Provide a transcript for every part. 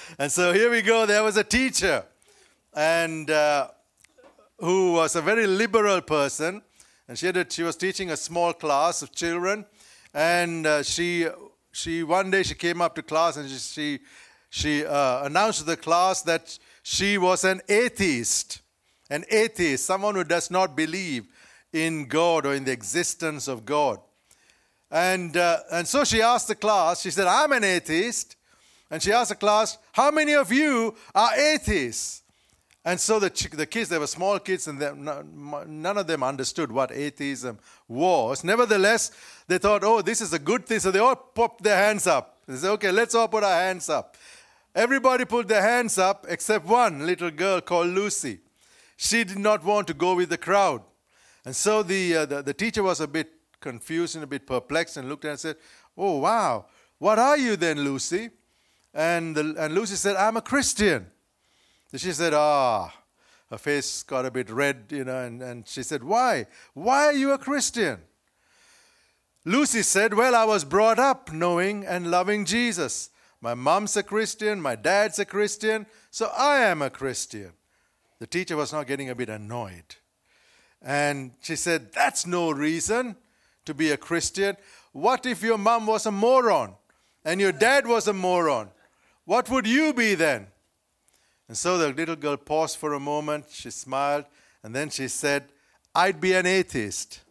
And so here we go. There was a teacher and who was a very liberal person. And she was teaching a small class of children. And she one day she came up to class and she announced to the class that she was an atheist. An atheist, someone who does not believe in God or in the existence of God. And so she asked the class, she said, I'm an atheist. And she asked the class, how many of you are atheists? And so the kids, they were small kids, and none of them understood what atheism was. Nevertheless, they thought, oh, this is a good thing. So they all popped their hands up. They said, okay, let's all put our hands up. Everybody put their hands up except one little girl called Lucy. She did not want to go with the crowd. And so the teacher was a bit confused and a bit perplexed and looked at her and said, oh, wow, what are you then, Lucy? And Lucy said, I'm a Christian. So she said, her face got a bit red, and she said, why? Why are you a Christian? Lucy said, well, I was brought up knowing and loving Jesus. My mom's a Christian, my dad's a Christian, so I am a Christian. The teacher was now getting a bit annoyed. And she said, that's no reason to be a Christian. What if your mom was a moron and your dad was a moron? What would you be then? And so the little girl paused for a moment. She smiled. And then she said, I'd be an atheist.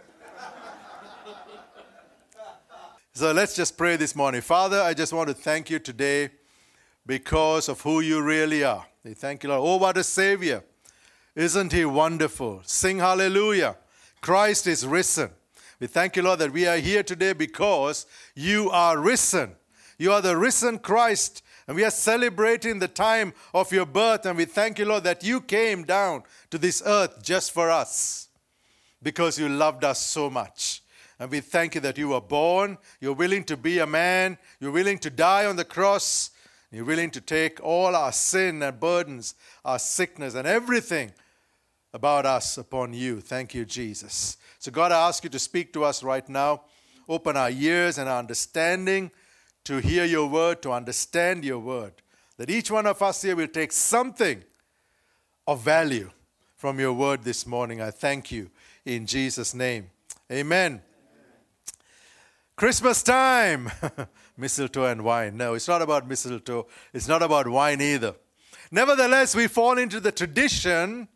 So let's just pray this morning. Father, I just want to thank you today because of who you really are. We thank you, Lord. Oh, what a Savior. Isn't he wonderful? Sing hallelujah. Christ is risen. We thank you, Lord, that we are here today because you are risen. You are the risen Christ. And we are celebrating the time of your birth. And we thank you, Lord, that you came down to this earth just for us because you loved us so much. And we thank you that you were born. You're willing to be a man. You're willing to die on the cross. You're willing to take all our sin and burdens, our sickness and everything about us upon you. Thank you, Jesus. So God, I ask you to speak to us right now. Open our ears and our understanding to hear your word, to understand your word. That each one of us here will take something of value from your word this morning. I thank you in Jesus' name. Amen. Christmas time. Mistletoe and wine. No, it's not about mistletoe. It's not about wine either. Nevertheless, we fall into the tradition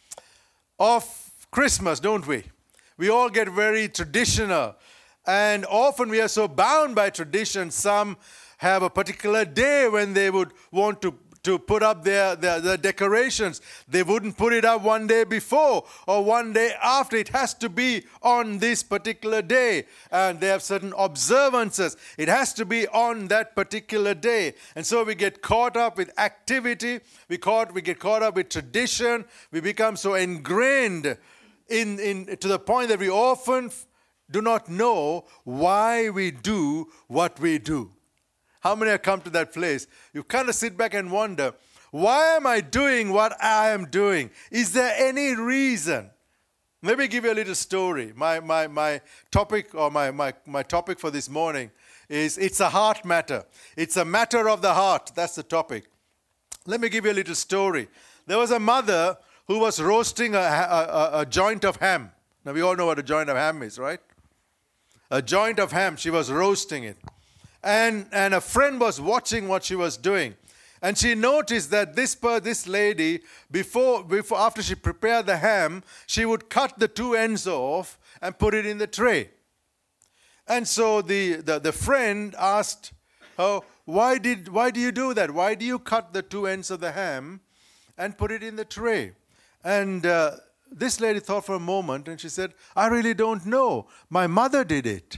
of Christmas, don't we? We all get very traditional. And often we are so bound by tradition. Some have a particular day when they would want to put up their decorations. They wouldn't put it up one day before or one day after. It has to be on this particular day. And they have certain observances. It has to be on that particular day. And so we get caught up with activity. We get caught up with tradition. We become so ingrained to the point that we often do not know why we do what we do. How many have come to that place? You kind of sit back and wonder, why am I doing what I am doing? Is there any reason? Let me give you a little story. My topic or my topic for this morning is it's a heart matter. It's a matter of the heart. That's the topic. Let me give you a little story. There was a mother who was roasting a joint of ham. Now we all know what a joint of ham is, right? A joint of ham. She was roasting it. And a friend was watching what she was doing. And she noticed that this lady, after she prepared the ham, she would cut the two ends off and put it in the tray. And so the friend asked her, why do you do that? Why do you cut the two ends of the ham and put it in the tray? And this lady thought for a moment and she said, I really don't know. My mother did it.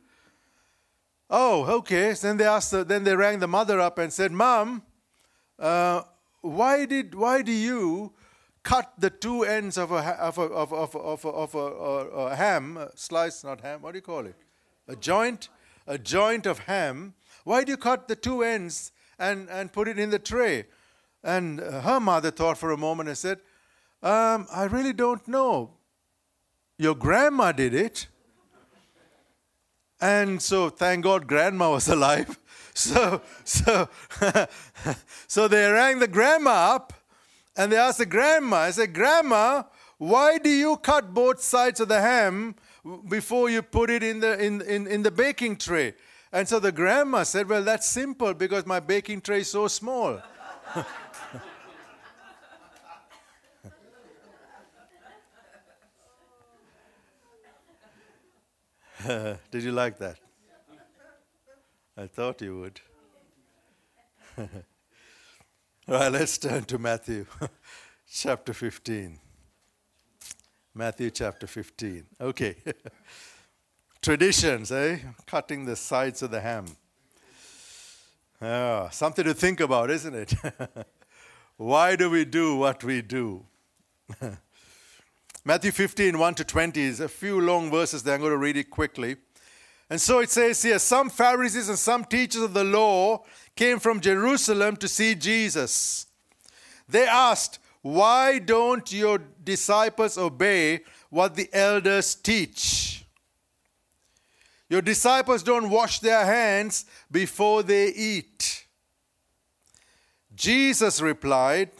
Oh, okay. So then they rang the mother up and said, Mom, why do you cut the two ends of a ham, slice, not ham, what do you call it? A joint of ham. Why do you cut the two ends and put it in the tray? And her mother thought for a moment and said, I really don't know. Your grandma did it. And so, thank God, Grandma was alive. So So they rang the grandma up and they asked the grandma, I said, Grandma, why do you cut both sides of the ham before you put it in the baking tray? And so the grandma said, well, that's simple because my baking tray is so small. Did you like that? I thought you would. All right, let's turn to Matthew chapter 15. Matthew chapter 15. Okay. Traditions, eh? Cutting the sides of the ham. Something to think about, isn't it? Why do we do what we do? Matthew 15, 1 to 20 is a few long verses there. I'm going to read it quickly. And so it says here, some Pharisees and some teachers of the law came from Jerusalem to see Jesus. They asked, why don't your disciples obey what the elders teach? Your disciples don't wash their hands before they eat. Jesus replied,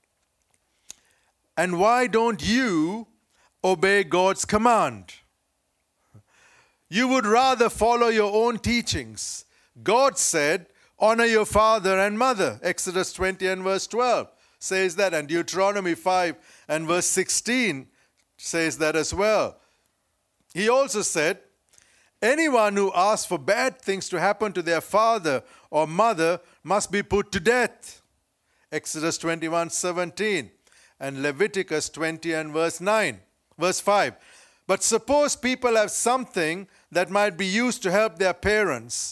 and why don't you obey God's command? You would rather follow your own teachings. God said, honor your father and mother. Exodus 20 and verse 12 says that. And Deuteronomy 5 and verse 16 says that as well. He also said, anyone who asks for bad things to happen to their father or mother must be put to death. Exodus 21:17. And Leviticus 20 and verse 5. But suppose people have something that might be used to help their parents.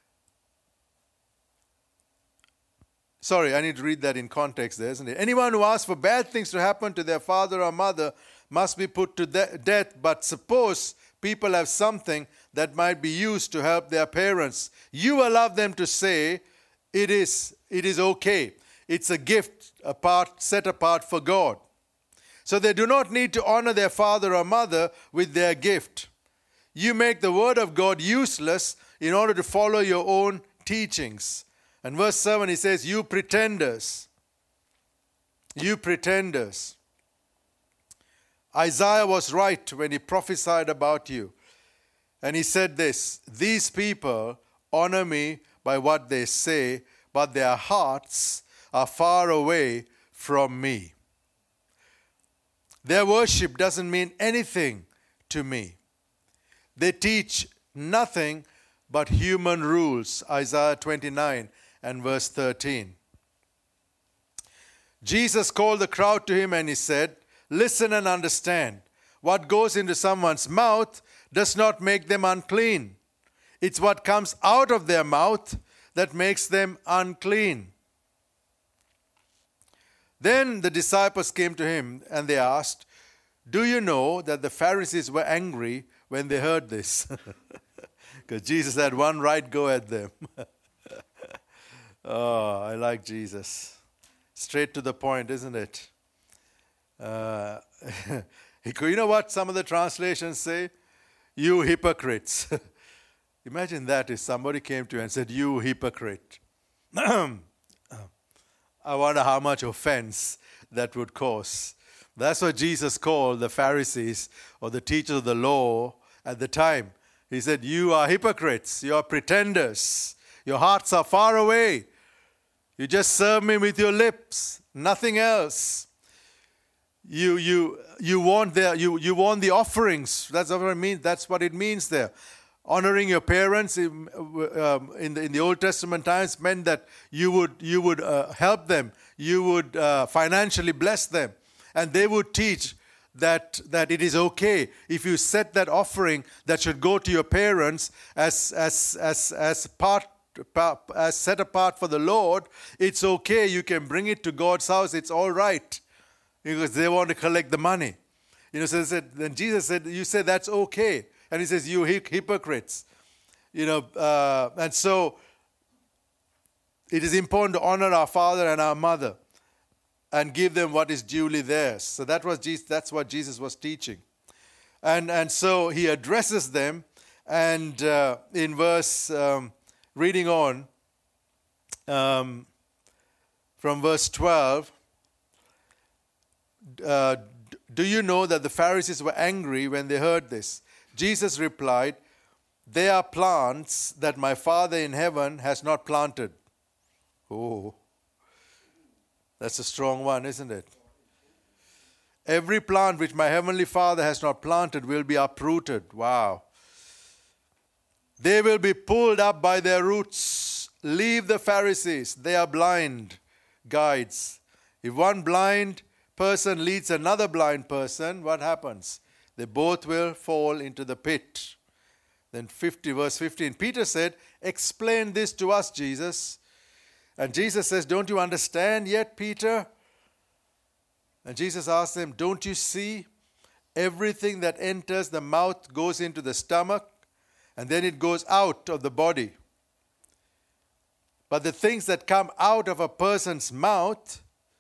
Sorry, I need to read that in context there, isn't it? Anyone who asks for bad things to happen to their father or mother must be put to death. But suppose people have something that might be used to help their parents. You allow them to say, it is okay. It's a gift set apart for God. So they do not need to honor their father or mother with their gift. You make the word of God useless in order to follow your own teachings. And verse 7, he says, you pretenders. You pretenders. Isaiah was right when he prophesied about you. And he said this, these people honor me by what they say, but their hearts are far away from me. Their worship doesn't mean anything to me. They teach nothing but human rules. Isaiah 29 and verse 13. Jesus called the crowd to him and he said, listen and understand. What goes into someone's mouth does not make them unclean. It's what comes out of their mouth that makes them unclean. Then the disciples came to him and they asked, do you know that the Pharisees were angry when they heard this? Because Jesus had one right go at them. Oh, I like Jesus. Straight to the point, isn't it? You know what some of the translations say? You hypocrites. Imagine that if somebody came to you and said, you hypocrite. I wonder how much offense that would cause. That's what Jesus called the Pharisees or the teachers of the law at the time. He said, you are hypocrites, you are pretenders, your hearts are far away. You just serve me with your lips, nothing else. You want the offerings. That's what it means. That's what it means there. Honoring your parents in the Old Testament times meant that you would help them, you would financially bless them, and they would teach that it is okay if you set that offering that should go to your parents as set apart for the Lord. It's okay. You can bring it to God's house. It's all right, because they want to collect the money. So then Jesus said, "You say that's okay." And he says, you hypocrites. And so it is important to honor our father and our mother and give them what is duly theirs. So that's what Jesus was teaching. And so he addresses them. And in verse, reading on, from verse 12. Do you know that the Pharisees were angry when they heard this? Jesus replied, they are plants that my Father in heaven has not planted. Oh, that's a strong one, isn't it? Every plant which my heavenly Father has not planted will be uprooted. Wow. They will be pulled up by their roots. Leave the Pharisees. They are blind guides. If one blind person leads another blind person, what happens? They both will fall into the pit. Then verse 15, Peter said, explain this to us, Jesus. And Jesus says, don't you understand yet, Peter? And Jesus asked them, don't you see? Everything that enters the mouth goes into the stomach, and then it goes out of the body. But the things that come out of a person's mouth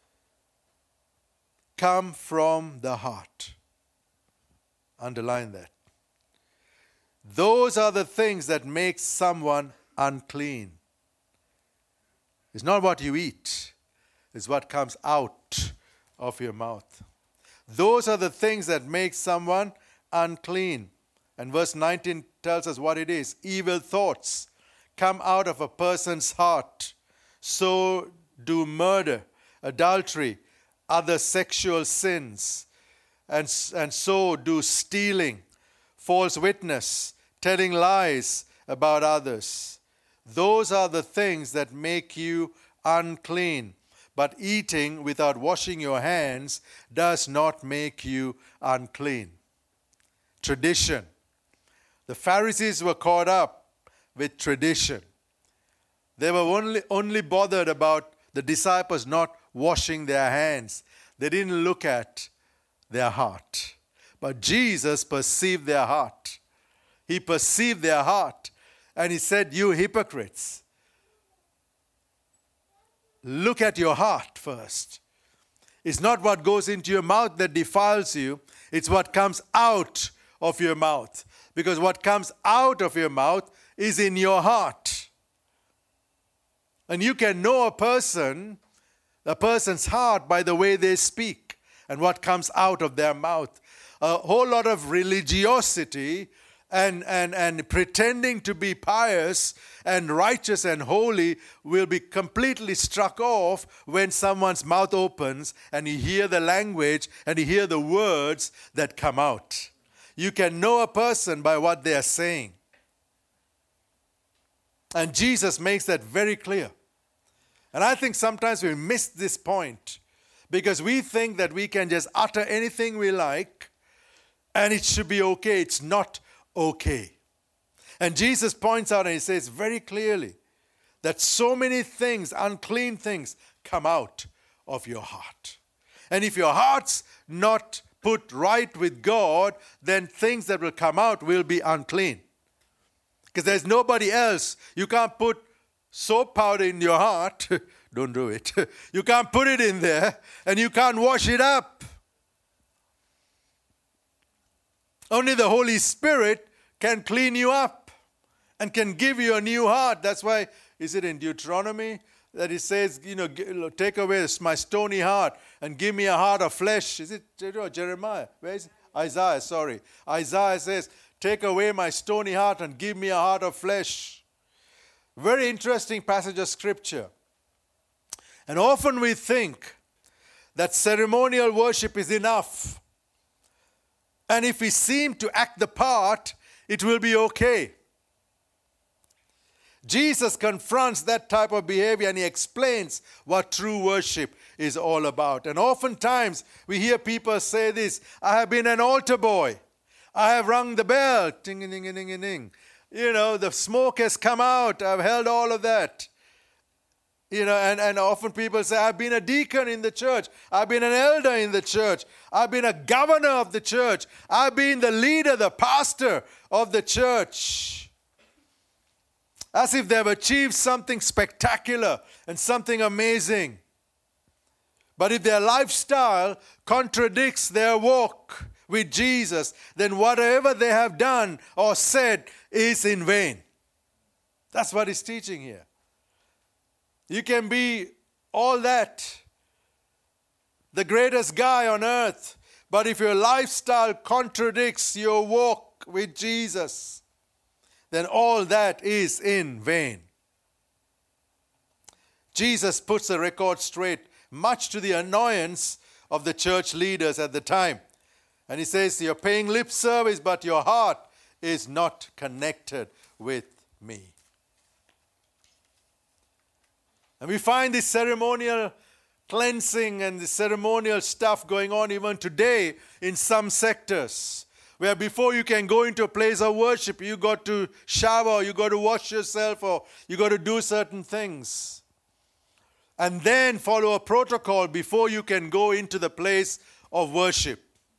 come from the heart. Underline that. Those are the things that make someone unclean. It's not what you eat, it's what comes out of your mouth. Those are the things that make someone unclean. And verse 19 tells us what it is. Evil thoughts come out of a person's heart. So do murder, adultery, other sexual sins, and so do stealing, false witness, telling lies about others. Those are the things that make you unclean. But eating without washing your hands does not make you unclean. Tradition. The Pharisees were caught up with tradition. They were only bothered about the disciples not washing their hands. They didn't look at their heart. But Jesus perceived their heart. He perceived their heart. And he said, you hypocrites, look at your heart first. It's not what goes into your mouth that defiles you. It's what comes out of your mouth. Because what comes out of your mouth is in your heart. And you can know a person's heart by the way they speak and what comes out of their mouth. A whole lot of religiosity and pretending to be pious and righteous and holy will be completely struck off when someone's mouth opens and you hear the language and you hear the words that come out. You can know a person by what they are saying. And Jesus makes that very clear. And I think sometimes we miss this point because we think that we can just utter anything we like and it should be okay. It's not okay. And Jesus points out and he says very clearly that so many things, unclean things, come out of your heart. And if your heart's not put right with God, then things that will come out will be unclean. Because there's nobody else. You can't put soap powder in your heart. Don't do it. You can't put it in there and you can't wash it up. Only the Holy Spirit can clean you up and can give you a new heart. That's why, is it in Deuteronomy that it says, take away my stony heart and give me a heart of flesh? Is it Jeremiah? Where is it? Isaiah, sorry. Isaiah says, take away my stony heart and give me a heart of flesh. Very interesting passage of scripture. And often we think that ceremonial worship is enough. And if we seem to act the part, it will be okay. Jesus confronts that type of behavior and he explains what true worship is all about. And oftentimes we hear people say this, I have been an altar boy. I have rung the bell. Ding, ding, ding, ding, ding. The smoke has come out. I've held all of that. And often people say, I've been a deacon in the church. I've been an elder in the church. I've been a governor of the church. I've been the leader, the pastor of the church. As if they've achieved something spectacular and something amazing. But if their lifestyle contradicts their walk with Jesus, then whatever they have done or said is in vain. That's what he's teaching here. You can be all that. The greatest guy on earth. But if your lifestyle contradicts your walk with Jesus, then all that is in vain. Jesus puts the record straight, much to the annoyance of the church leaders at the time. And he says, you're paying lip service, but your heart is not connected with me. And we find this ceremonial cleansing and the ceremonial stuff going on even today in some sectors, where before you can go into a place of worship, you got to shower, you got to wash yourself, or you got to do certain things. And then follow a protocol before you can go into the place of worship.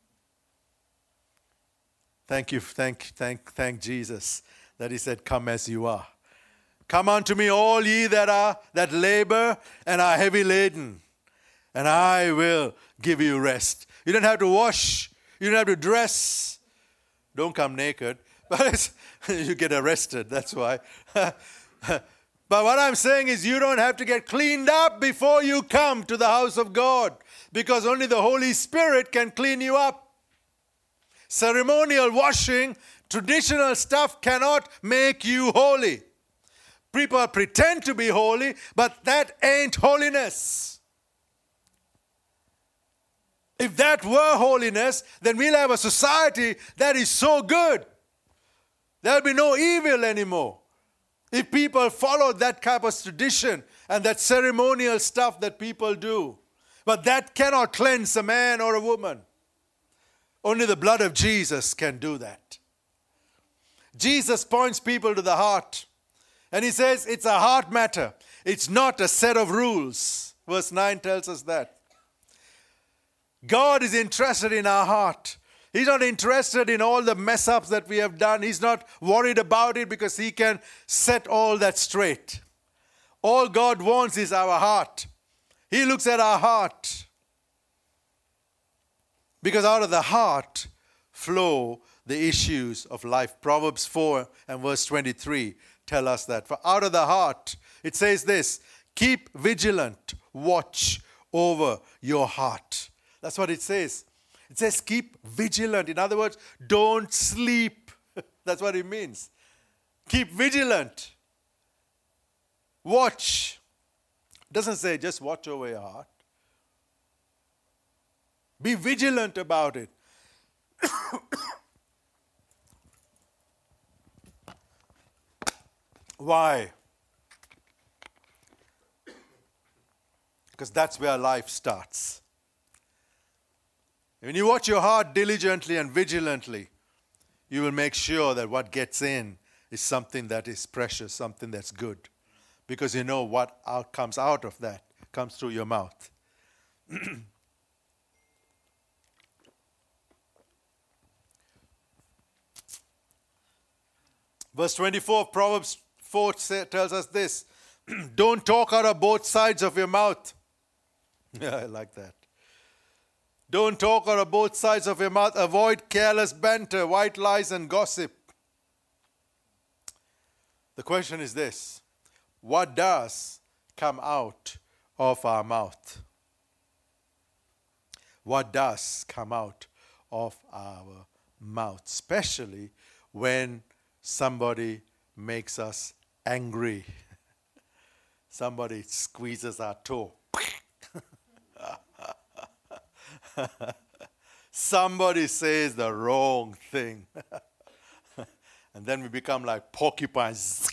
Thank you, thank Jesus that he said, come as you are. Come unto me all ye that labor and are heavy laden, and I will give you rest. You don't have to wash. You don't have to dress. Don't come naked. But you get arrested, that's why. But what I'm saying is you don't have to get cleaned up before you come to the house of God, because only the Holy Spirit can clean you up. Ceremonial washing, traditional stuff cannot make you holy. People pretend to be holy, but that ain't holiness. If that were holiness, then we'll have a society that is so good. There'll be no evil anymore. If people followed that type of tradition and that ceremonial stuff that people do. But that cannot cleanse a man or a woman. Only the blood of Jesus can do that. Jesus points people to the heart. And he says it's a heart matter. It's not a set of rules. Verse 9 tells us that. God is interested in our heart. He's not interested in all the mess ups that we have done. He's not worried about it because he can set all that straight. All God wants is our heart. He looks at our heart. Because out of the heart flow the issues of life. Proverbs 4 and verse 23 tell us that. For out of the heart, it says this, keep vigilant, watch over your heart. That's what it says. It says keep vigilant. In other words, don't sleep. That's what it means. Keep vigilant. Watch. It doesn't say just watch over your heart. Be vigilant about it. Why? Because that's where life starts. When you watch your heart diligently and vigilantly, you will make sure that what gets in is something that is precious, something that's good. Because you know what comes out of that comes through your mouth. Verse 24 of Proverbs 4 tells us this. Don't talk out of both sides of your mouth. Yeah, I like that. Don't talk out of both sides of your mouth. Avoid careless banter, white lies, and gossip. The question is this. What does come out of our mouth? What does come out of our mouth? Especially when somebody makes us angry. Somebody squeezes our toe. Somebody says the wrong thing. And then we become like porcupines.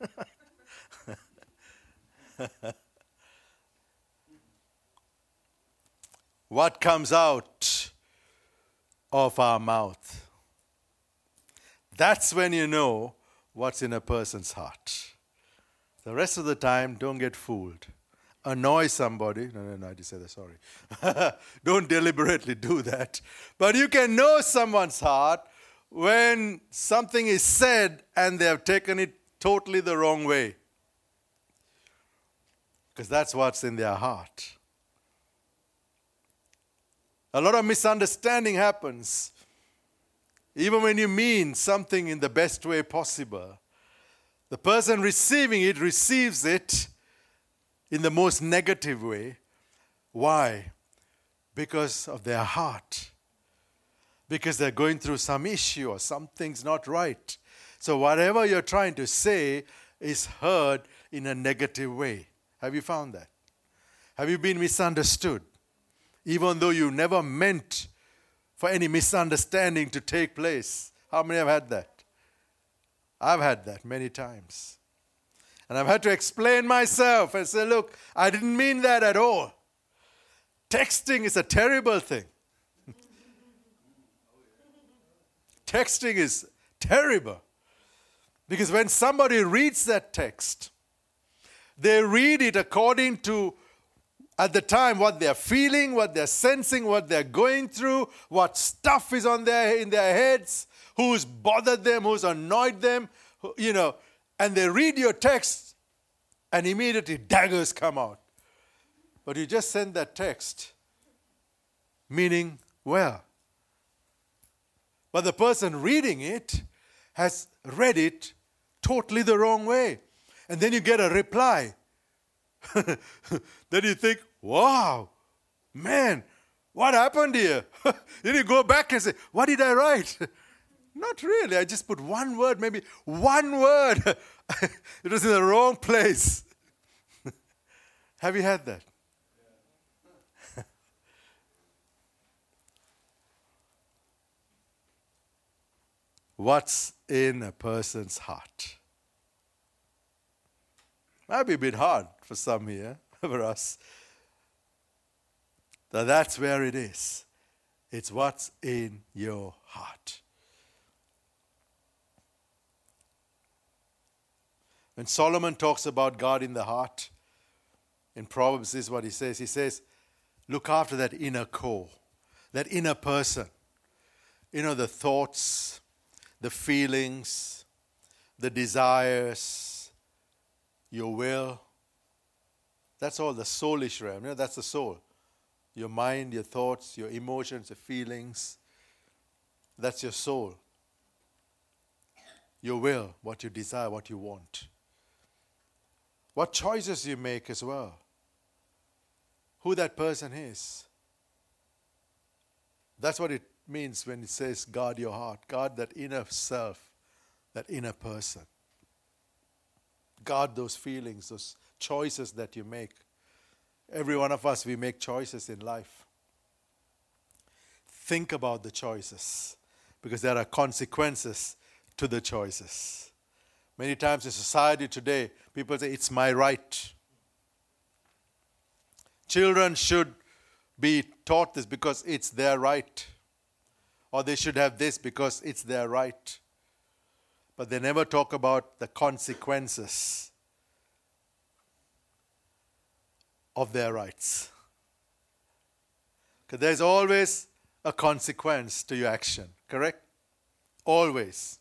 What comes out of our mouth? That's when you know what's in a person's heart. The rest of the time, don't get fooled. Annoy somebody. No, I just said that, sorry. Don't deliberately do that. But you can know someone's heart when something is said and they have taken it totally the wrong way. Because that's what's in their heart. A lot of misunderstanding happens. Even when you mean something in the best way possible, the person receiving it receives it in the most negative way. Why? Because of their heart. Because they're going through some issue or something's not right. So whatever you're trying to say is heard in a negative way. Have you found that? Have you been misunderstood? Even though you never meant for any misunderstanding to take place. How many have had that? I've had that many times. And I've had to explain myself and say, look, I didn't mean that at all. Texting is a terrible thing. Texting is terrible. Because when somebody reads that text, they read it according to, at the time, what they're feeling, what they're sensing, what they're going through, what stuff is in their heads, who's bothered them, who's annoyed them, and they read your text and immediately daggers come out. But you just send that text, meaning well. But the person reading it has read it totally the wrong way. And then you get a reply. Then you think, wow, man, what happened here? Then you go back and say, what did I write? Not really. I just put one word, maybe one word. It was in the wrong place. Have you had that? What's in a person's heart? Might be a bit hard for some here, for us. But that's where it is. It's what's in your heart. When Solomon talks about God in the heart, in Proverbs this is what he says. He says, look after that inner core, that inner person. The thoughts, the feelings, the desires, your will. That's all the soulish realm. That's the soul. Your mind, your thoughts, your emotions, your feelings. That's your soul. Your will, what you desire, what you want. What choices you make as well. Who that person is. That's what it means when it says guard your heart. Guard that inner self, that inner person. Guard those feelings, those choices that you make. Every one of us, we make choices in life. Think about the choices because there are consequences to the choices. Many times in society today, people say, it's my right. Children should be taught this because it's their right. Or they should have this because it's their right. But they never talk about the consequences of their rights. Because there's always a consequence to your action, correct? Always.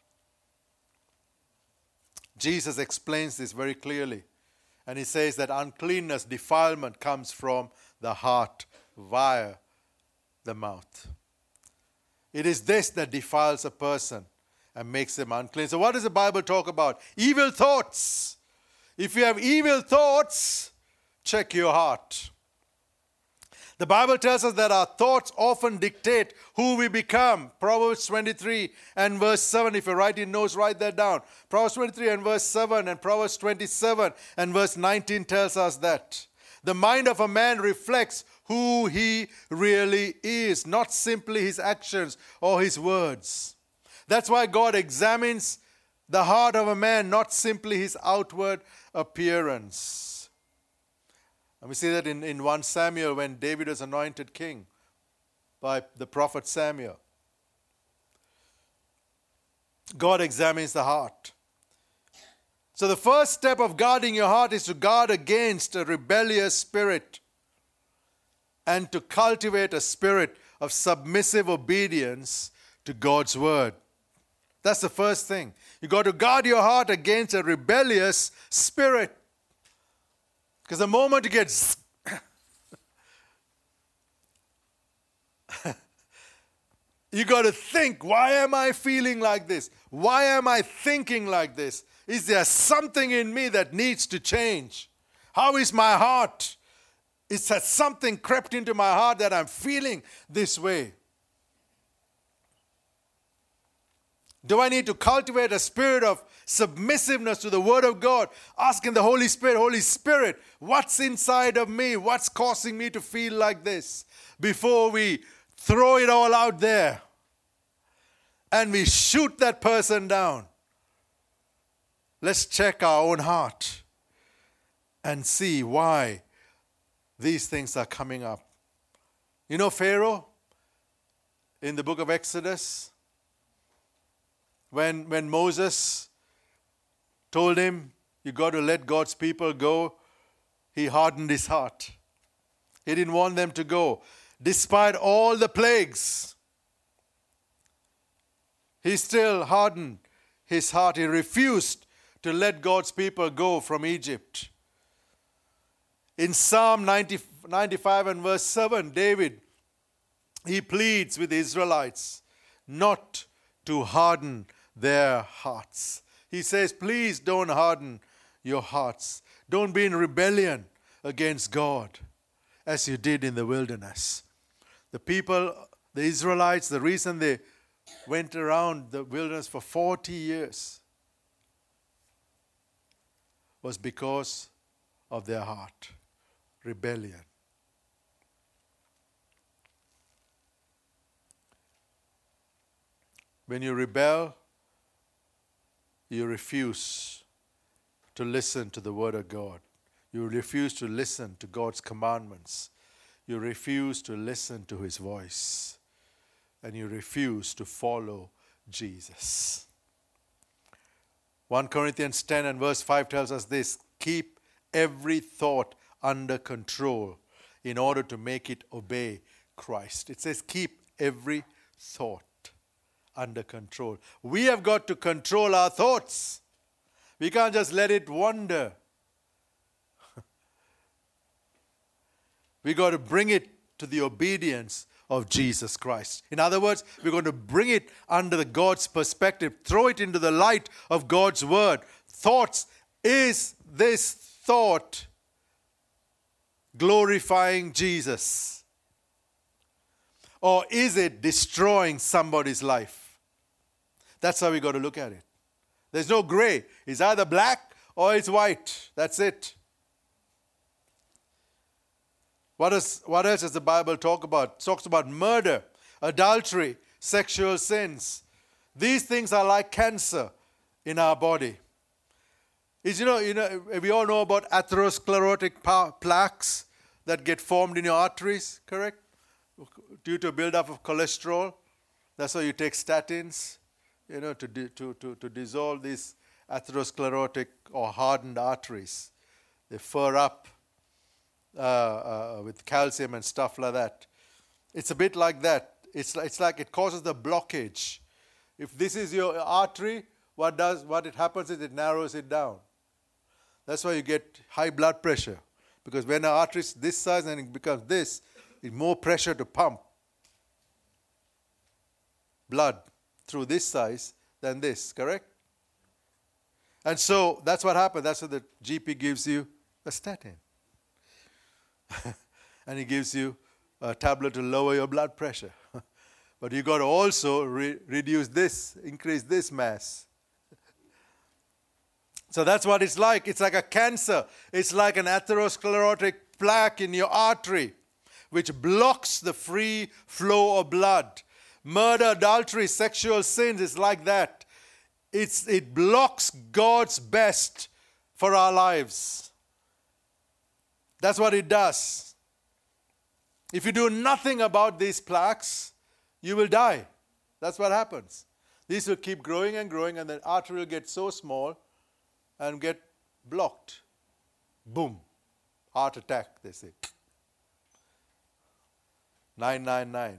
Jesus explains this very clearly. And he says that uncleanness, defilement comes from the heart via the mouth. It is this that defiles a person and makes them unclean. So what does the Bible talk about? Evil thoughts. If you have evil thoughts, check your heart. The Bible tells us that our thoughts often dictate who we become. Proverbs 23 and verse 7. If you're writing notes, write that down. Proverbs 23 and verse 7 and Proverbs 27 and verse 19 tells us that. The mind of a man reflects who he really is, not simply his actions or his words. That's why God examines the heart of a man, not simply his outward appearance. And we see that in 1 Samuel when David was anointed king by the prophet Samuel. God examines the heart. So the first step of guarding your heart is to guard against a rebellious spirit and to cultivate a spirit of submissive obedience to God's word. That's the first thing. You got to guard your heart against a rebellious spirit. Because the moment you get you got to think, why am I feeling like this? Why am I thinking like this? Is there something in me that needs to change? How is my heart? It's that something crept into my heart that I'm feeling this way. Do I need to cultivate a spirit of submissiveness to the Word of God? Asking the Holy Spirit, what's inside of me? What's causing me to feel like this? Before we throw it all out there and we shoot that person down. Let's check our own heart and see why these things are coming up. You know Pharaoh in the book of Exodus? When Moses told him, you got to let God's people go, he hardened his heart. He didn't want them to go. Despite all the plagues, he still hardened his heart. He refused to let God's people go from Egypt. In Psalm 95 and verse 7, David, he pleads with the Israelites not to harden their hearts. He says, please don't harden your hearts. Don't be in rebellion against God as you did in the wilderness. The people, the Israelites, the reason they went around the wilderness for 40 years was because of their heart, rebellion. When you rebel, you refuse to listen to the Word of God. You refuse to listen to God's commandments. You refuse to listen to His voice. And you refuse to follow Jesus. 1 Corinthians 10 and verse 5 tells us this: keep every thought under control in order to make it obey Christ. It says keep every thought under control. We have got to control our thoughts. We can't just let it wander. We got to bring it to the obedience of Jesus Christ. In other words, we're going to bring it under God's perspective, throw it into the light of God's word. Thoughts, is this thought glorifying Jesus? Or is it destroying somebody's life? That's how we got to look at it. There's no gray. It's either black or it's white. That's it. What else does the Bible talk about? It talks about murder, adultery, sexual sins. These things are like cancer in our body. We all know about atherosclerotic plaques that get formed in your arteries, correct? Due to a buildup of cholesterol. That's why you take statins, to dissolve these atherosclerotic or hardened arteries. They fur up with calcium and stuff like that. It's a bit like that. It's like it causes the blockage. If this is your artery, what it happens is it narrows it down. That's why you get high blood pressure. Because when the artery is this size and it becomes this, it's more pressure to pump blood through this size than this, correct? And so that's what happens. That's what the GP gives you a statin. And he gives you a tablet to lower your blood pressure. But you got to also reduce this, increase this mass. So that's what it's like. It's like a cancer. It's like an atherosclerotic plaque in your artery, which blocks the free flow of blood. Murder, adultery, sexual sins is like that. It blocks God's best for our lives. That's what it does. If you do nothing about these plaques, you will die. That's what happens. These will keep growing and growing, and the artery will get so small and get blocked. Boom. Heart attack, they say. 999.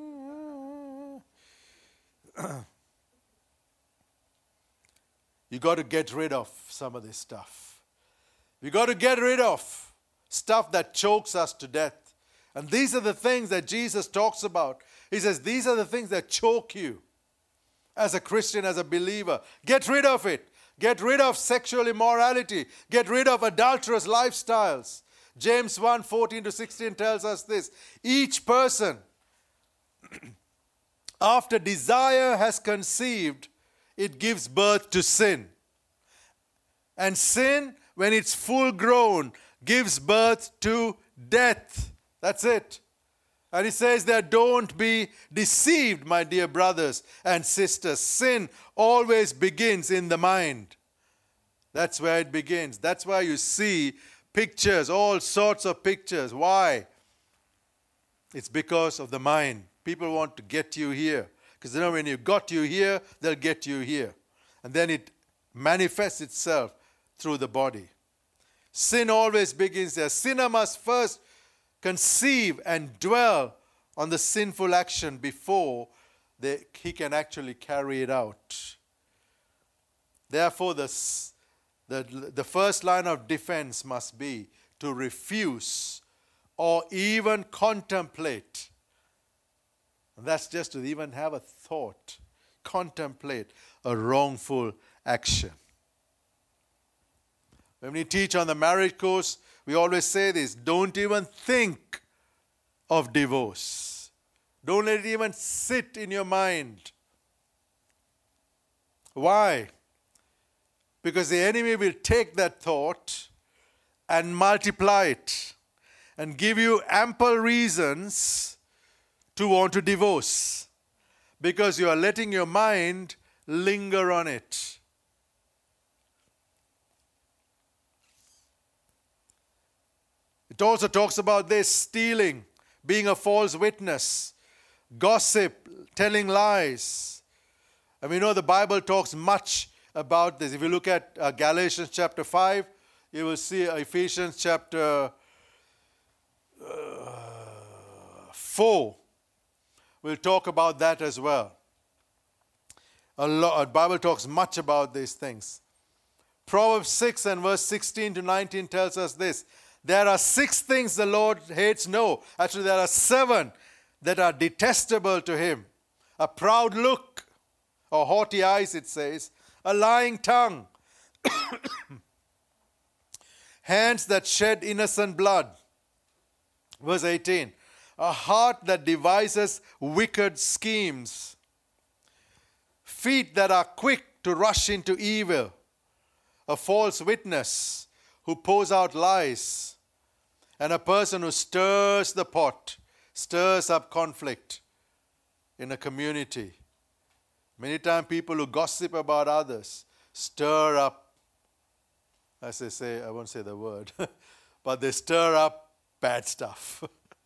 You got to get rid of some of this stuff. We got to get rid of stuff that chokes us to death. And these are the things that Jesus talks about. He says, these are the things that choke you as a Christian, as a believer. Get rid of it. Get rid of sexual immorality. Get rid of adulterous lifestyles. James 1:14-16 tells us this. Each person, after desire has conceived, it gives birth to sin. And sin, when it's full grown, gives birth to death. That's it. And he says that don't be deceived, my dear brothers and sisters. Sin always begins in the mind. That's where it begins. That's why you see pictures, all sorts of pictures. Why? It's because of the mind. People want to get you here. Because you know, when you got you here, they'll get you here. And then it manifests itself through the body. Sin always begins there. Sinner must first conceive and dwell on the sinful action before he can actually carry it out. Therefore, the first line of defense must be to refuse or even contemplate. And that's just to even have a thought, contemplate a wrongful action. When we teach on the marriage course, we always say this, don't even think of divorce. Don't let it even sit in your mind. Why? Because the enemy will take that thought and multiply it and give you ample reasons to want to divorce because you are letting your mind linger on it. It also talks about this, stealing, being a false witness, gossip, telling lies. And we know the Bible talks much about this. If you look at Galatians chapter 5, you will see Ephesians chapter 4. We'll talk about that as well. The Bible talks much about these things. Proverbs 6 and verse 16-19 tells us this. There are 6 things the Lord hates. No, actually there are 7 that are detestable to him. A proud look, or haughty eyes it says, a lying tongue, hands that shed innocent blood. Verse 18, a heart that devises wicked schemes, feet that are quick to rush into evil, a false witness who pours out lies, and a person who stirs the pot, stirs up conflict in a community. Many times people who gossip about others stir up, as they say, I won't say the word, but they stir up bad stuff.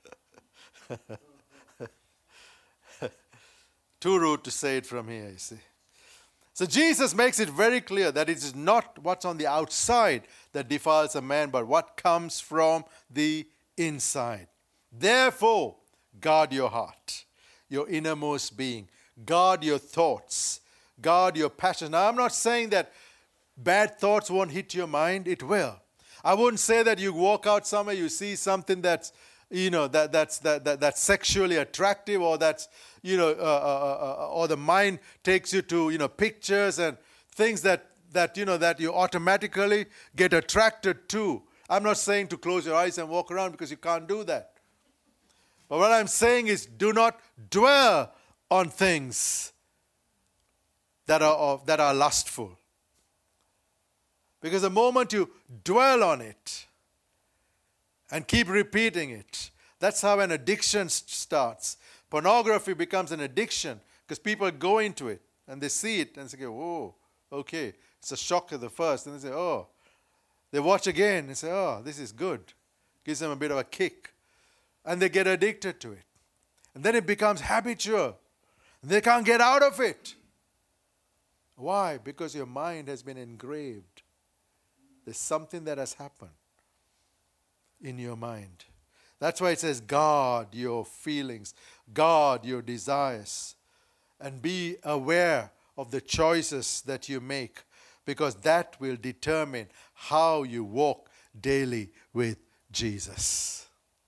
Too rude to say it from here, you see. So Jesus makes it very clear that it is not what's on the outside that defiles a man, but what comes from the inside. Therefore, guard your heart, your innermost being. Guard your thoughts. Guard your passions. Now, I'm not saying that bad thoughts won't hit your mind. It will. I wouldn't say that you walk out somewhere, you see something that's, that's sexually attractive, or that's, or the mind takes you to, pictures and things that you automatically get attracted to. I'm not saying to close your eyes and walk around, because you can't do that. But what I'm saying is, do not dwell on things that are lustful. Because the moment you dwell on it and keep repeating it, that's how an addiction starts. Pornography becomes an addiction because people go into it and they see it and say, "Oh, okay." It's a shock at the first. And they say, "Oh." They watch again and say, "Oh, this is good." Gives them a bit of a kick. And they get addicted to it. And then it becomes habitual. And they can't get out of it. Why? Because your mind has been engraved. There's something that has happened in your mind. That's why it says, guard your feelings, guard your desires, and be aware of the choices that you make, because that will determine how you walk daily with Jesus.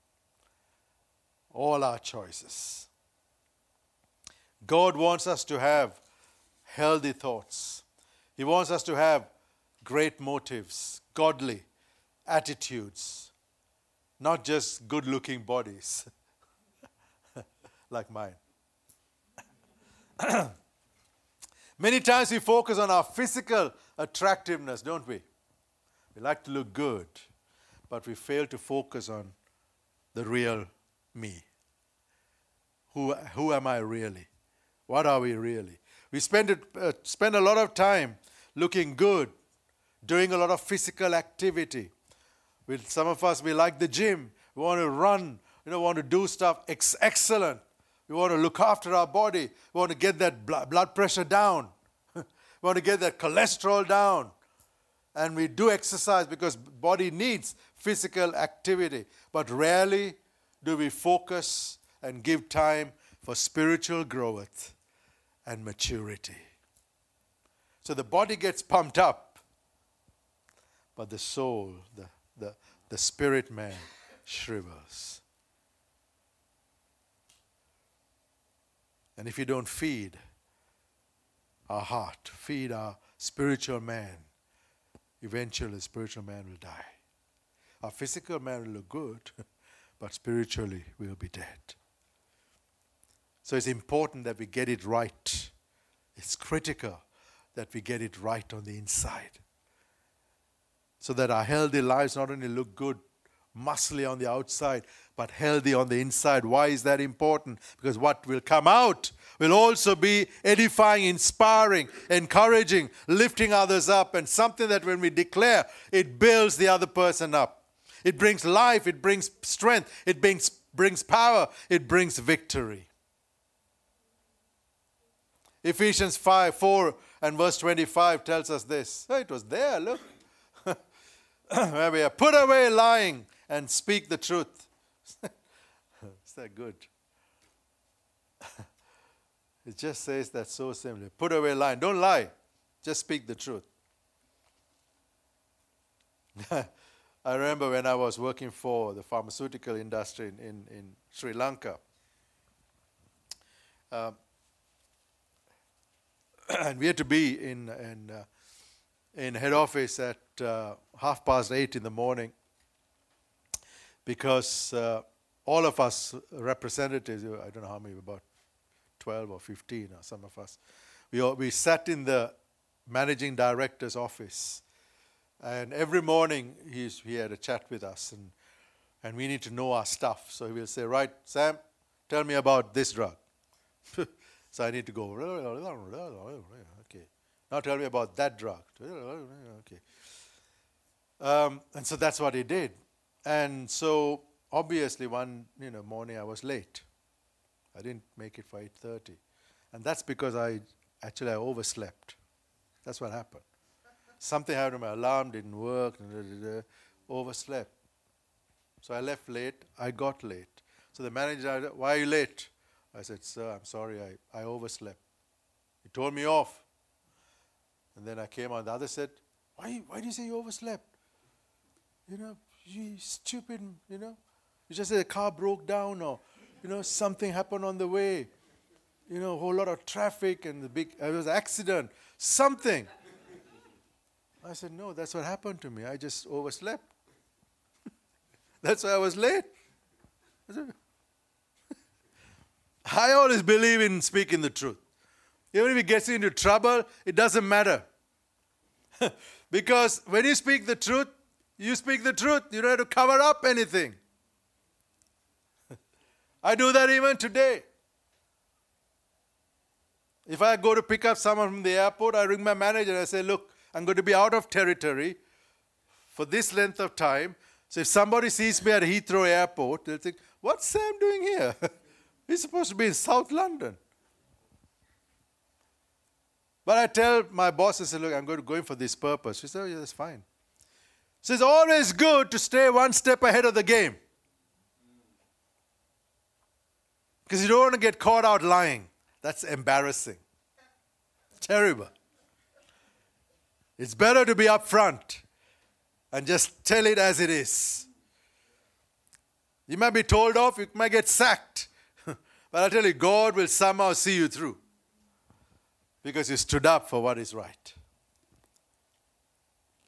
All our choices. God wants us to have healthy thoughts. He wants us to have great motives, godly attitudes, not just good-looking bodies like mine. Many times we focus on our physical attractiveness, don't we? We like to look good, but we fail to focus on the real me. Who am I really? What are we really? We spend a lot of time looking good, doing a lot of physical activity. With some of us, we like the gym. We want to run, want to do stuff excellent. We want to look after our body. We want to get that blood pressure down. We want to get that cholesterol down. And we do exercise because body needs physical activity. But rarely do we focus and give time for spiritual growth and maturity. So the body gets pumped up, but the soul, the spirit man shrivels. And if you don't feed our heart, feed our spiritual man, eventually the spiritual man will die. Our physical man will look good, but spiritually we will be dead. So it's important that we get it right. It's critical that we get it right on the inside. So that our healthy lives not only look good, muscly on the outside, but healthy on the inside. Why is that important? Because what will come out will also be edifying, inspiring, encouraging, lifting others up, and something that when we declare, it builds the other person up. It brings life, it brings strength, it brings power, it brings victory. Ephesians 4 and verse 25 tells us this. Oh, it was there, look. Where we are, put away lying and speak the truth. Is that good? It just says that so simply. Put away lying. Don't lie. Just speak the truth. I remember when I was working for the pharmaceutical industry in Sri Lanka. And we had to be in head office at 8:30 in the morning because all of us representatives, I don't know how many, about 12 or 15 or some of us, we sat in the managing director's office. And every morning he had a chat with us and we need to know our stuff. So he will say, right, Sam, tell me about this drug. So I need to go, okay. Now tell me about that drug. Okay. And so that's what he did. And so obviously one morning I was late. I didn't make it for 8:30. And that's because I overslept. That's what happened. Something happened, my alarm didn't work, overslept. So I left late, I got late. So the manager said, why are you late? I said, sir, I'm sorry, I overslept. He told me off. And then I came on, the other said, why do you say you overslept? You stupid, You just said the car broke down or, something happened on the way. A whole lot of traffic and there was an accident, something. I said, no, that's what happened to me. I just overslept. That's why I was late. I always believe in speaking the truth. Even if it gets into trouble, it doesn't matter. Because when you speak the truth, you speak the truth. You don't have to cover up anything. I do that even today. If I go to pick up someone from the airport, I ring my manager and I say, look, I'm going to be out of territory for this length of time. So if somebody sees me at Heathrow Airport, they'll think, what's Sam doing here? He's supposed to be in South London. But I tell my boss, I say, look, I'm going to go in for this purpose. She said, oh, yeah, that's fine. So it's always good to stay one step ahead of the game. Because you don't want to get caught out lying. That's embarrassing. Terrible. It's better to be upfront and just tell it as it is. You might be told off, you might get sacked. But I tell you, God will somehow see you through. Because you stood up for what is right.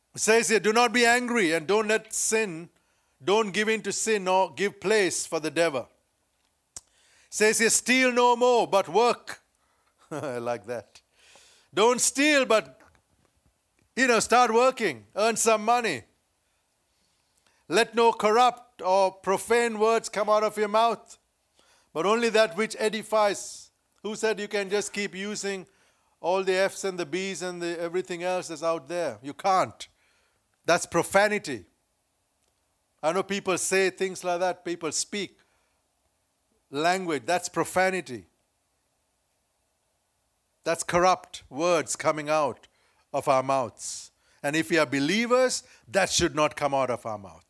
It says here, do not be angry and don't give in to sin or give place for the devil. It says here, steal no more, but work. I like that. Don't steal, but, start working. Earn some money. Let no corrupt or profane words come out of your mouth, but only that which edifies. Who said you can just keep using all the F's and the B's and everything else that's out there? You can't. That's profanity. I know people say things like that. People speak language. That's profanity. That's corrupt words coming out of our mouths. And if we are believers, that should not come out of our mouth.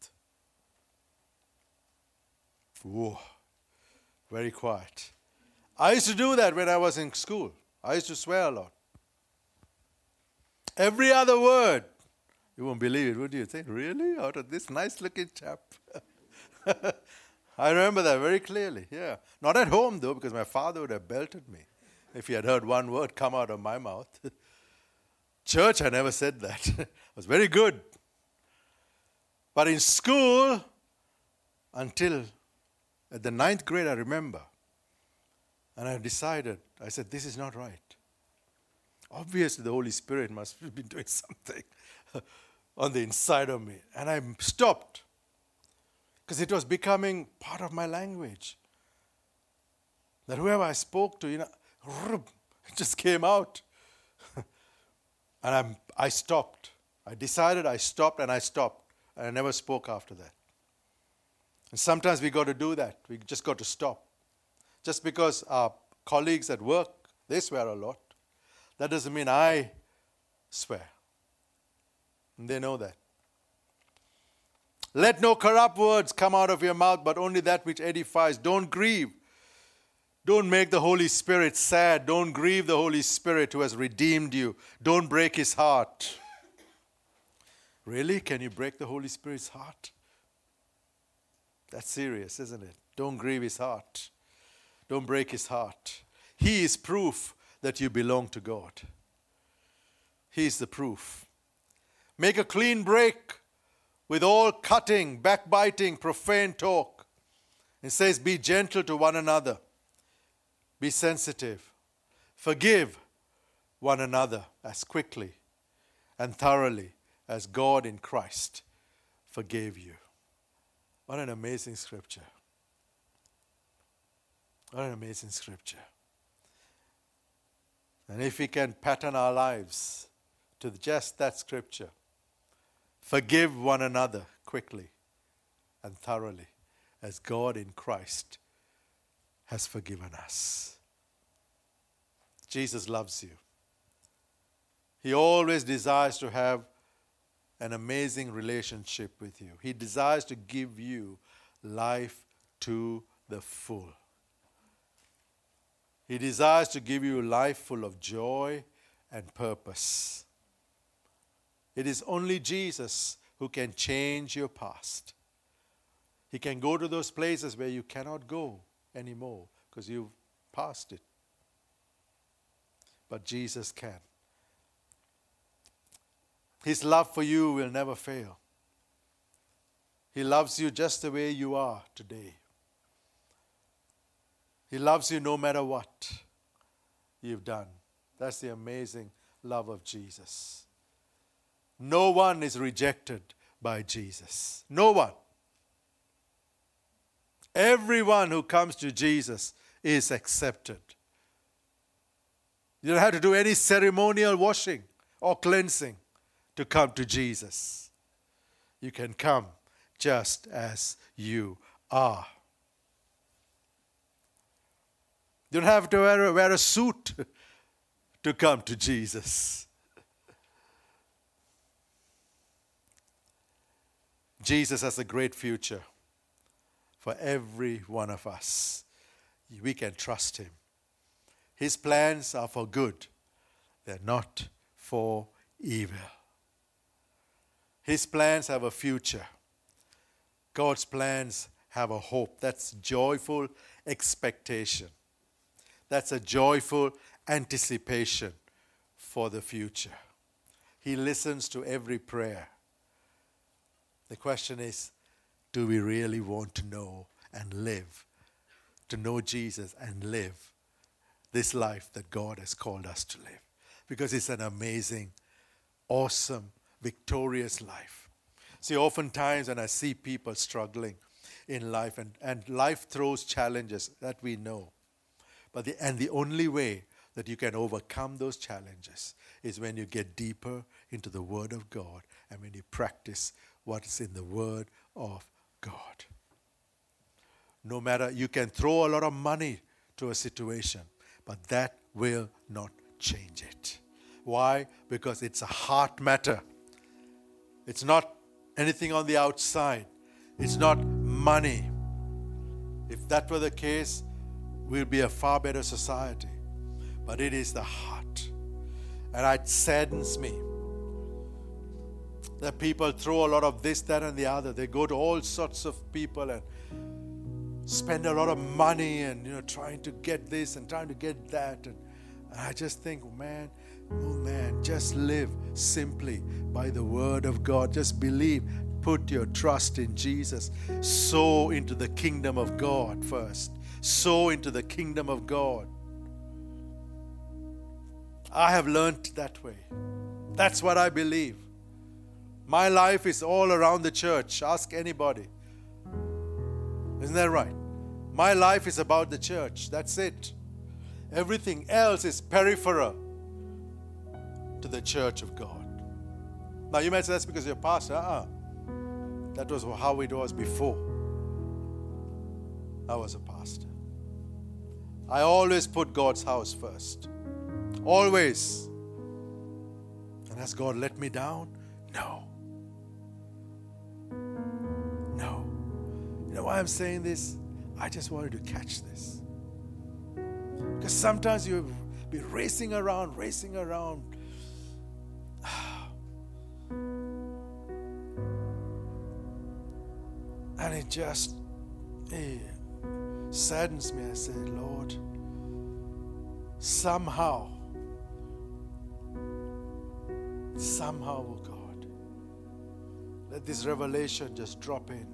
Whoa, very quiet. I used to do that when I was in school. I used to swear a lot. Every other word. You won't believe it, would you? Think, really? Out of this nice-looking chap? I remember that very clearly, yeah. Not at home, though, because my father would have belted me if he had heard one word come out of my mouth. Church, I never said that. It was very good. But in school, until at the 9th grade, I remember, and I decided, I said, this is not right. Obviously, the Holy Spirit must be doing something on the inside of me. And I stopped because it was becoming part of my language. That whoever I spoke to, it just came out. And I stopped. I decided I stopped and I stopped. And I never spoke after that. And sometimes we got to do that. We just got to stop. Just because our colleagues at work, they swear a lot, that doesn't mean I swear. And they know that. Let no corrupt words come out of your mouth, but only that which edifies. Don't grieve. Don't make the Holy Spirit sad. Don't grieve the Holy Spirit who has redeemed you. Don't break his heart. Really? Can you break the Holy Spirit's heart? That's serious, isn't it? Don't grieve his heart. Don't break his heart. He is proof that you belong to God. He is the proof. Make a clean break with all cutting, backbiting, profane talk. It says, be gentle to one another. Be sensitive. Forgive one another as quickly and thoroughly as God in Christ forgave you. What an amazing scripture. What an amazing scripture. And if we can pattern our lives to just that scripture, forgive one another quickly and thoroughly as God in Christ has forgiven us. Jesus loves you. He always desires to have an amazing relationship with you. He desires to give you life to the full. He desires to give you a life full of joy and purpose. It is only Jesus who can change your past. He can go to those places where you cannot go anymore because you've passed it. But Jesus can. His love for you will never fail. He loves you just the way you are today. He loves you no matter what you've done. That's the amazing love of Jesus. No one is rejected by Jesus. No one. Everyone who comes to Jesus is accepted. You don't have to do any ceremonial washing or cleansing to come to Jesus. You can come just as you are. You don't have to wear a suit to come to Jesus. Jesus has a great future for every one of us. We can trust him. His plans are for good. They're not for evil. His plans have a future. God's plans have a hope. That's joyful expectation. That's a joyful anticipation for the future. He listens to every prayer. The question is, do we really want to know and live, to know Jesus and live this life that God has called us to live? Because it's an amazing, awesome, victorious life. See, oftentimes when I see people struggling in life, and life throws challenges that we know. But the only way that you can overcome those challenges is when you get deeper into the Word of God and when you practice what is in the Word of God. No matter, you can throw a lot of money to a situation, but that will not change it. Why? Because it's a heart matter. It's not anything on the outside. It's not money. If that were the case, we'll be a far better society. But it is the heart. And it saddens me that people throw a lot of this, that, and the other. They go to all sorts of people and spend a lot of money and trying to get this and trying to get that. And I just think, man, just live simply by the Word of God. Just believe. Put your trust in Jesus. Sow into the kingdom of God first. Sow into the kingdom of God. I have learned that way. That's what I believe. My life is all around the church. Ask anybody. Isn't that right? My life is about the church. That's it. Everything else is peripheral to the church of God. Now you might say that's because you're a pastor. That was how it was before I was a pastor. I always put God's house first. Always. And has God let me down? No. No. You know why I'm saying this? I just wanted to catch this. Because sometimes you'll be racing around. And it just saddens me. I say, Lord, somehow, oh God, let this revelation just drop in.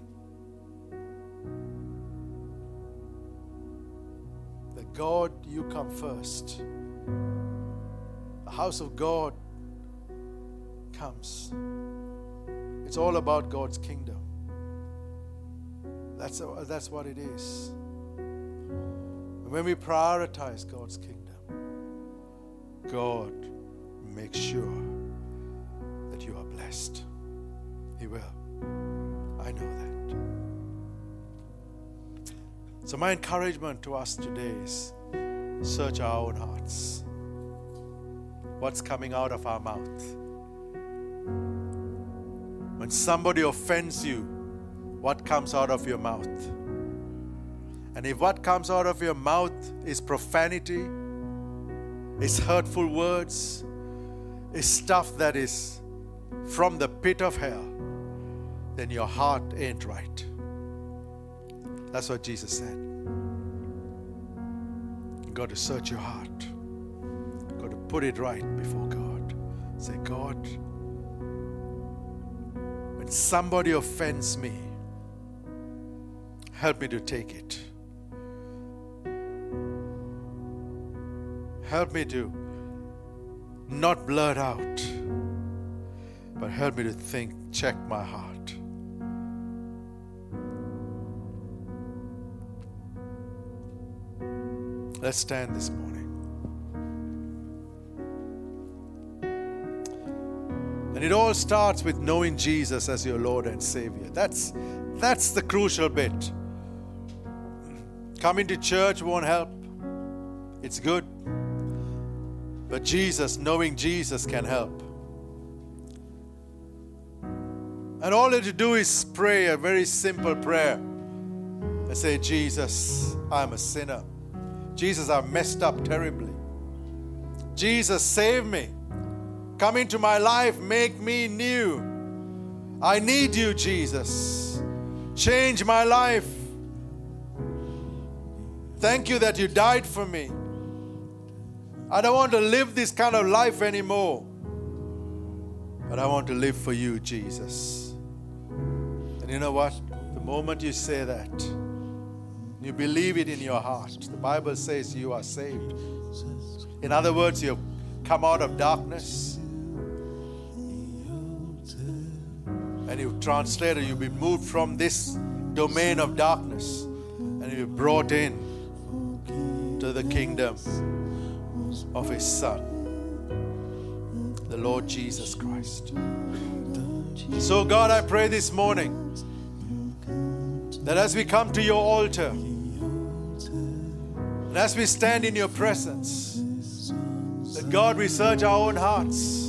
That God, you come first. The house of God comes. It's all about God's kingdom. That's what it is. And when we prioritize God's kingdom, God makes sure that you are blessed. He will. I know that. So my encouragement to us today is search our own hearts. What's coming out of our mouth? When somebody offends you, what comes out of your mouth? And if what comes out of your mouth is profanity, is hurtful words, is stuff that is from the pit of hell, then your heart ain't right. That's what Jesus said. You got to search your heart. You got to put it right before God. Say, God, when somebody offends me, help me to take it. Help me to not blurt out, but help me to think, check my heart. Let's stand this morning. And it all starts with knowing Jesus as your Lord and Savior. That's the crucial bit. Coming to church won't help. It's good. But knowing Jesus can help. And all you have to do is pray a very simple prayer and say, Jesus, I'm a sinner. Jesus, I've messed up terribly. Jesus, save me. Come into my life, make me new. I need you, Jesus. Change my life. Thank you that you died for me. I don't want to live this kind of life anymore. but I want to live for you, Jesus. And you know what? The moment you say that, you believe it in your heart, the Bible says you are saved. In other words, you've come out of darkness and you've translated, you've been moved from this domain of darkness and you've brought in to the kingdom of His Son, the Lord Jesus Christ. So God, I pray this morning that as we come to your altar and as we stand in your presence, that God, we search our own hearts.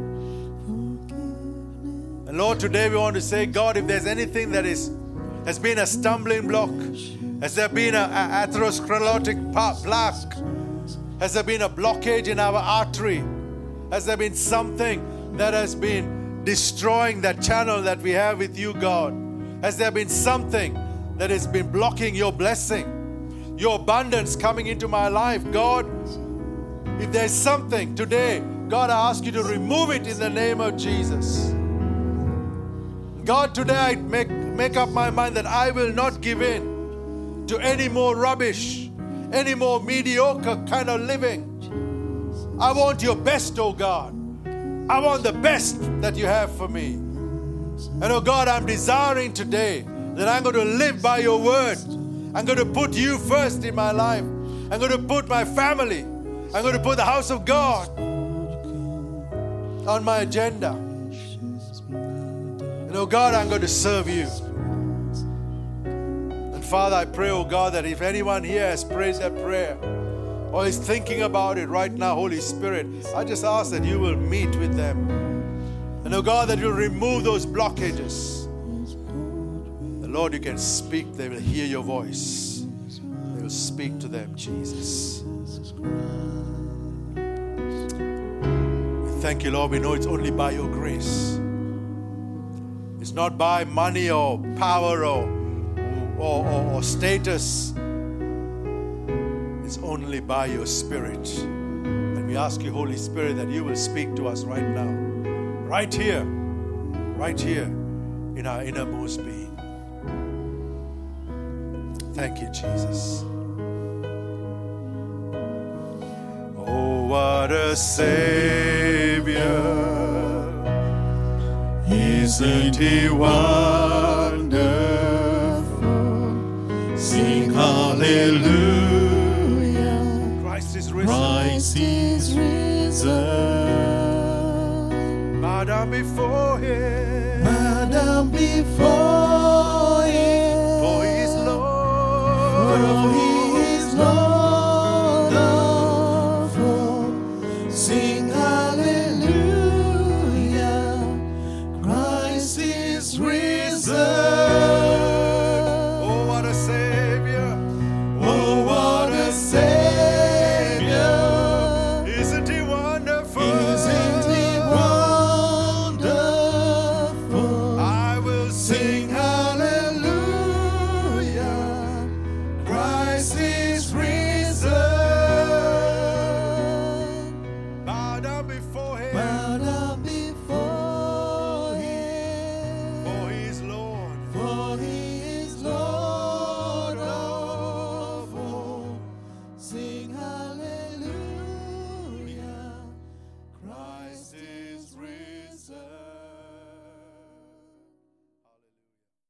And Lord, today we want to say, God, if there's anything that has been a stumbling block, has there been an atherosclerotic plaque, has there been a blockage in our artery, has there been something that has been destroying that channel that we have with you, God, has there been something that has been blocking your blessing, your abundance coming into my life, God, if there's something today, God, I ask you to remove it in the name of Jesus. God, today I make up my mind that I will not give in to any more rubbish, any more mediocre kind of living. I want your best, oh God. I want the best that you have for me. And oh God, I'm desiring today that I'm going to live by your word. I'm going to put you first in my life. I'm going to put my family. I'm going to put the house of God on my agenda. And oh God, I'm going to serve you. And Father, I pray, oh God, that if anyone here has prayed that prayer or is thinking about it right now, Holy Spirit, I just ask that you will meet with them. And oh God, that you'll remove those blockages. The Lord, you can speak. They will hear your voice. They will speak to them, Jesus. Thank you, Lord. We know it's only by your grace. It's not by money or power or status. It's only by your Spirit. And we ask you, Holy Spirit, that you will speak to us right now. Right here in our innermost being. Thank you, Jesus. Oh, what a Savior. Isn't He wonderful? Sing hallelujah. Christ is risen. Christ is risen. Bow down before Him. Bow down before Him. For He is Lord. For He is Lord. Sing hallelujah, Christ is risen.